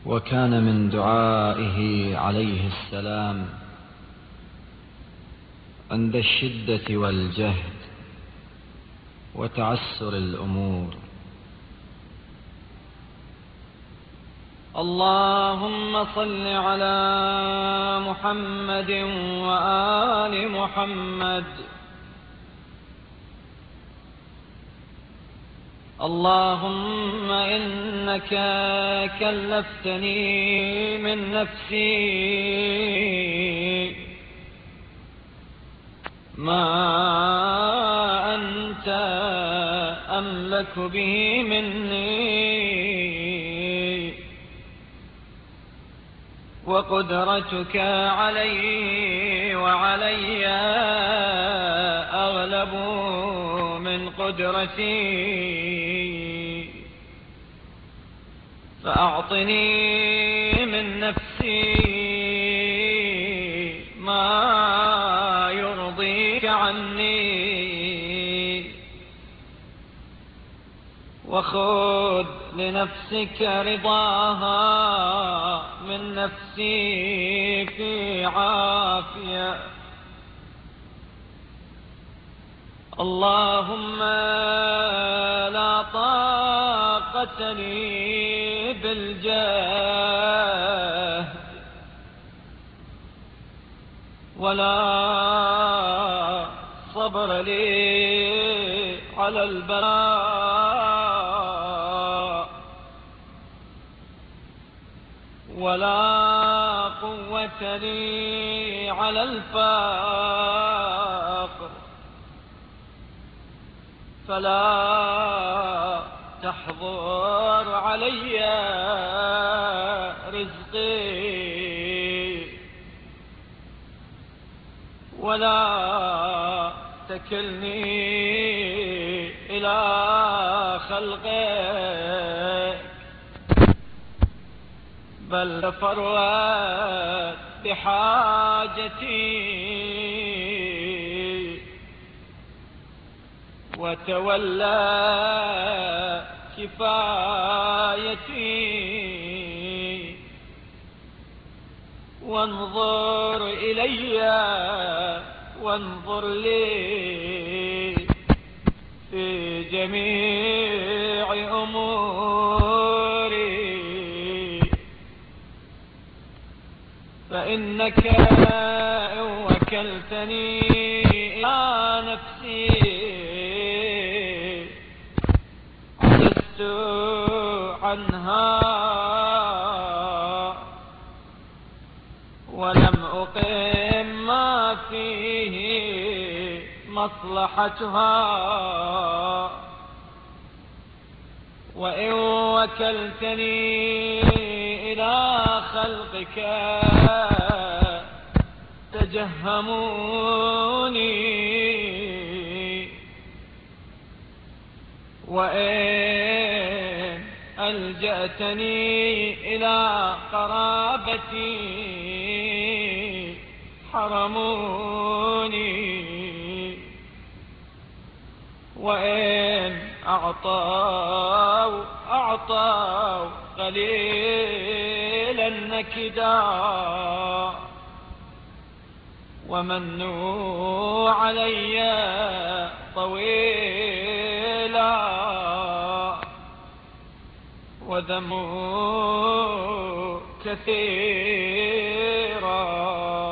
وكان من دعائه عليه السلام عند الشدة والجهد وتعسر الأمور: اللهم صل على محمد وآل محمد. اللهم إنك كلفتني من نفسي ما أنت أملك به مني، وقدرتك علي وعلي أغلب من قدرتي، فأعطني من نفسي ما يرضيك عني، وخذ لنفسك رضاها من نفسي في عافية. اللهم لا طاقة لي بالجهد ولا صبر لي على البلاء، ولا قوة لي على الفقر، فلا تحظر علي رزقي، ولا تكلني إلى خلقك، بل تفرد بحاجتي وتولى كفايتي، وانظر إلي وانظر لي في جميع أموري، فإنك إن وكلتني إلى نفسي عجزت عنها، ولم أقم ما فيه مصلحتها، وإن وكلتني إلى خلقك تجهموني، وإن ألجأتني إلى قرابتي حرموني، وإن أعطوا قليلا نكدا، ومنوا علي طويلا، وذموا كثيرا،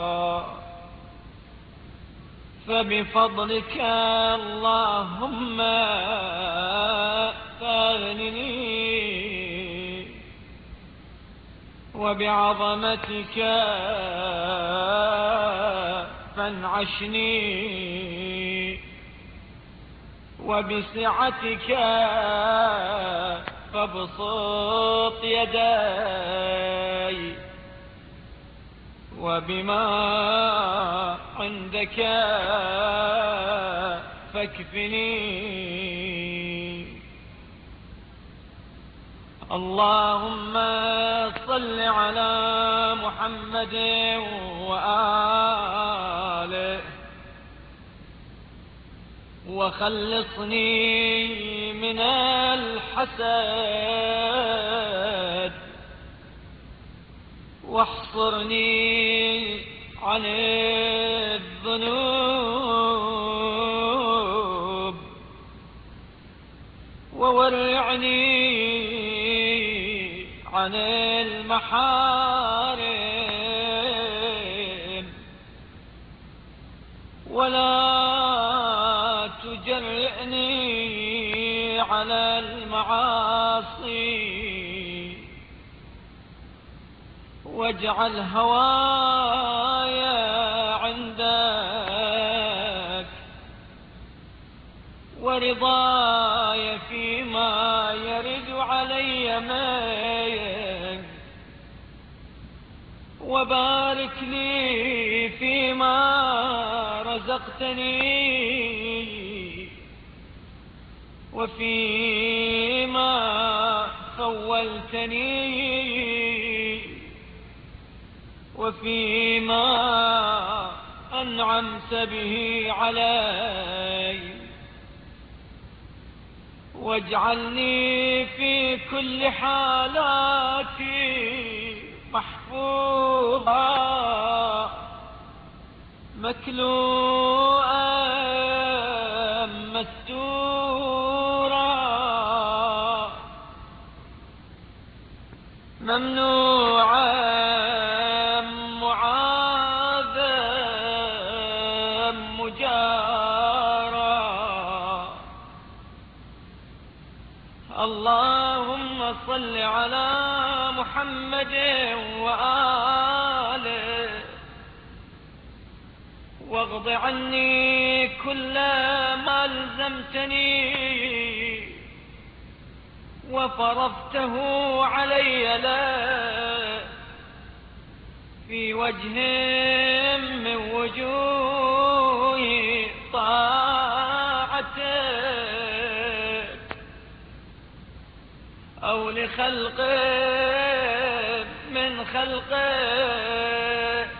فبفضلك اللهم فاغنني، وبعظمتك فانعشني، وبسعتك فابسط يدي، وبما عندك فاكفني. اللهم صل على محمد وآله، وخلصني من الحسد، واحصرني عن الذنوب وورعني عن المحارم ولا تجرئني على المعاصي واجعل هوايا عندك ورضاي فيما يرد علي منك وبارك لي فيما رزقتني وفيما خولتني وفيما أنعمت به علي واجعلني في كل حالاتي محفوظا مكلوءا مستورا ممنوعا معاذا مجارا. اللهم صل على محمد وآله واغض عني كل ما ألزمتني وفرضته علي له في وجه من وجوه طاعتك أو لخلق من خلقك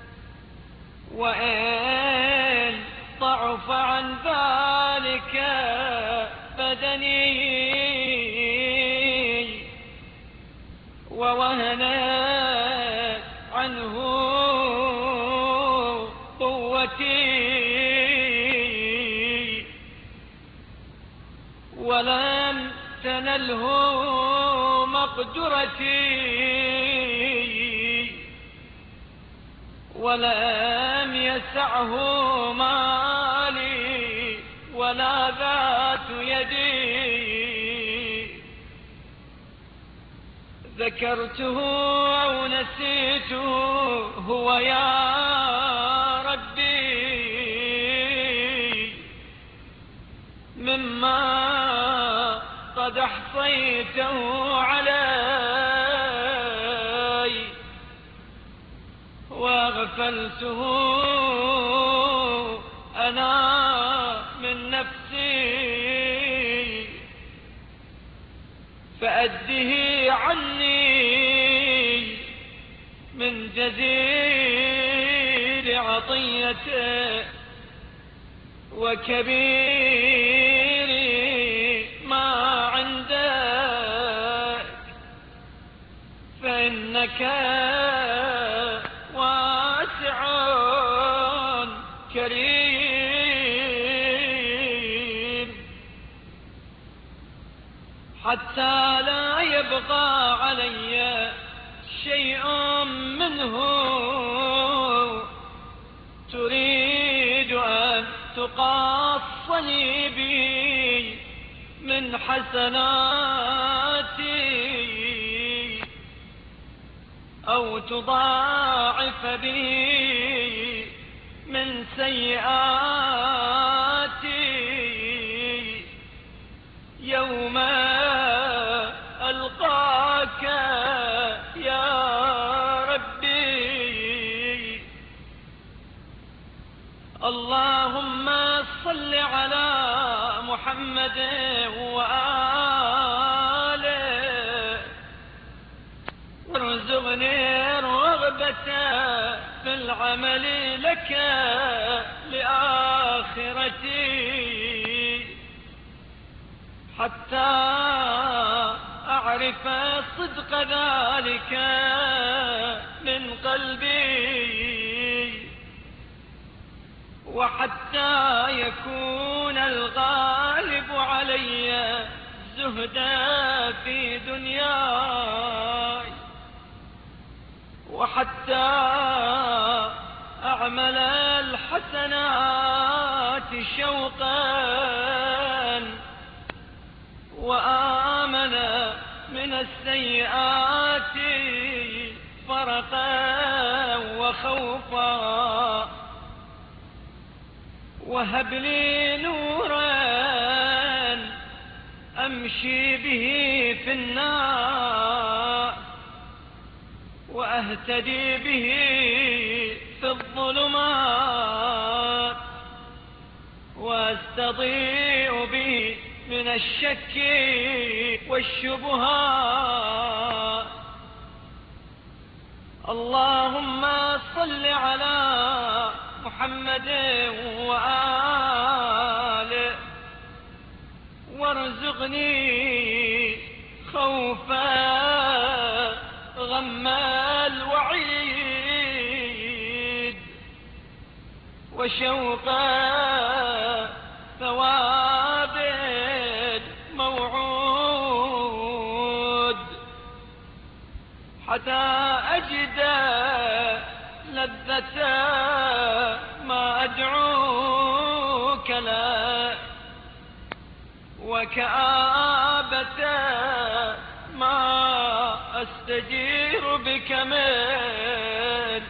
وإن ضعف عن ذلك بدني ووهنت عنه قوتي ولم تنله مقدرتي ولم يسعه مالي ولا ذات يدي ذكرته أو نسيته هو يا ربي مما قد أحصيته علي واغفلته أنا من نفسي فأده عني من جزيل عطيته وكبير ما عندك فإنك واسع كريم حتى لا يبقى علي شيء منه تريد أن تقاصني بي من حسناتي أو تضاعف بي من سيئاتي يوم ألقاك يا ربي. اللهم صل على محمد وآله وارزقني الرغبة في العمل لك لآخرتي حتى أعرف صدق ذلك من قلبي، وحتى يكون الغالب علي زهدا في دنياي، وحتى أعمل الحسنات شوقا وآمن من السيئات فرقا وخوفا، وهب لي نورا أمشي به في النار، وأهتدي به في الظلمات، واستضيء به من الشك والشبهات. اللهم صل على محمد وآله، وارزقني خوفا غم الوعيد، وشوقا ثواب الموعود، حتى أجد لذة ما أدعوك له، وكآبة ما أستجير بك منه.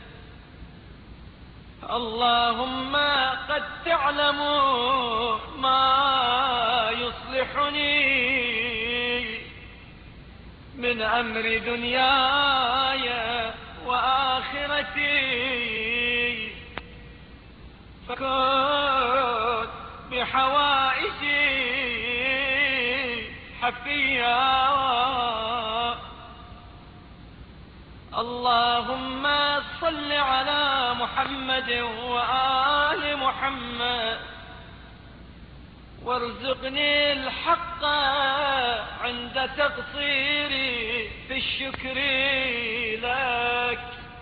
اللهم قد تعلم ما يصلحني من أمر دنياي وآخرتي، فكن بحوائجي حفيا. اللهم صل على محمد وآل محمد، وارزقني الحق عند تقصيري في الشكر لك،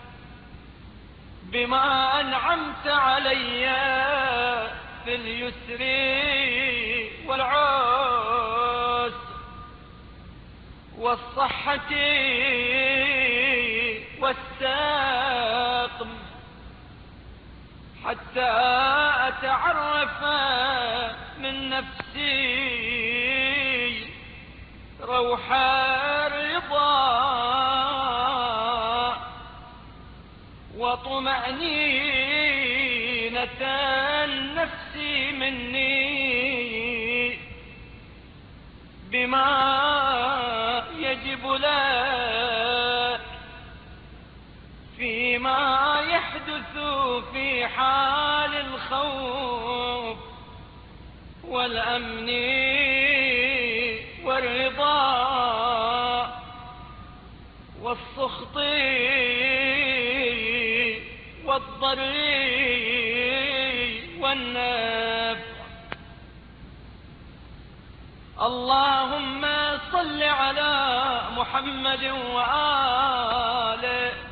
بما أنعمت علي في اليسر والعسر والصحة والسقم، حتى أتعرف من نفسي روح الرضا وطمأنينة النفس مني، بما يجب لك فيما يحدث في حال الخوف والأمن والرضا والسخط والضر والنفع. اللهم صل على محمد وآله،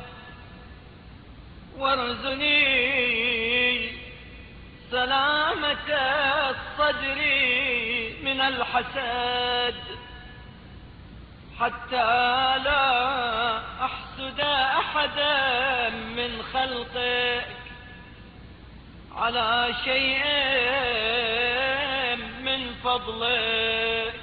وارزقني سلامة الصدر من الحسد، حتى لا أحسد أحدا من خلقك على شيء من فضلك،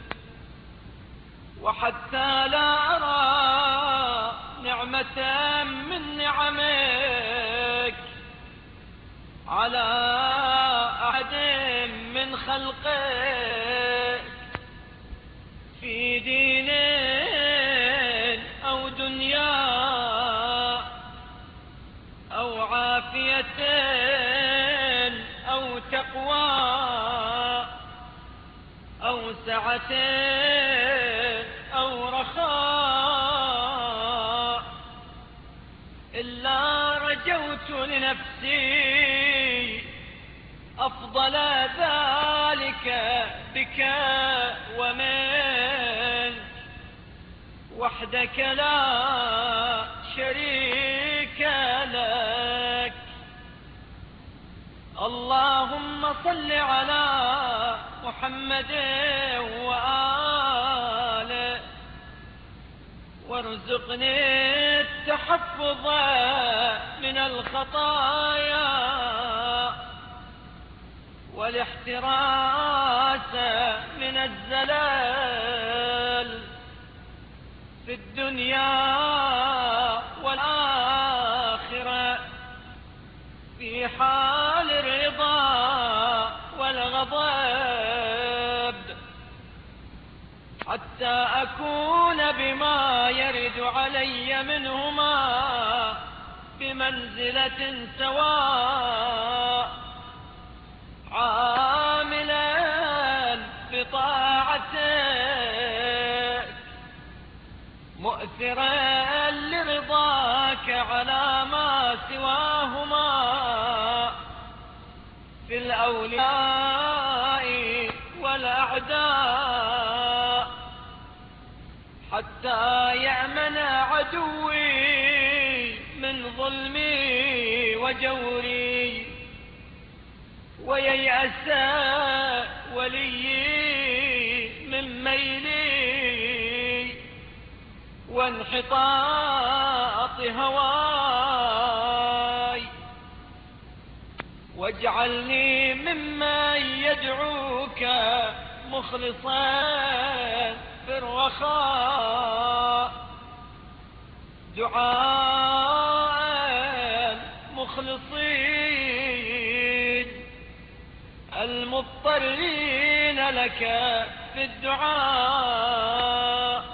وحتى لا أرى نعمة من نعمك على أحد من خلقك في دين أو دنيا أو عافية أو تقوى أو سعة أو رخاء، إلا رجوت لنفسي أفضل ذلك بك ومنك. وحدك لا شريك لك. اللهم صل على محمد وآله وارزقني التحفظ من الخطايا والاحتراس من الزلال في الدنيا والآخرة، في حال الرضا والغضب، حتى أكون بما يرد علي منهما بمنزلة سواء، عاملا بطاعتك مؤثرا لرضاك على ما سواهما في الأولياء والأعداء، حتى يأمن عدوي من ظلمي وجوري، وييأس وليي من ميلي وانحطاط هواي، واجعلني ممن يدعوك مخلصا في الرخاء، دعاء مخلصين المضطرين لك في الدعاء،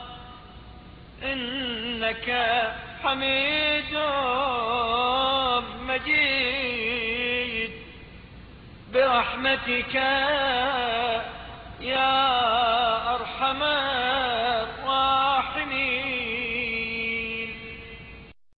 إنك حميد مجيد برحمتك يا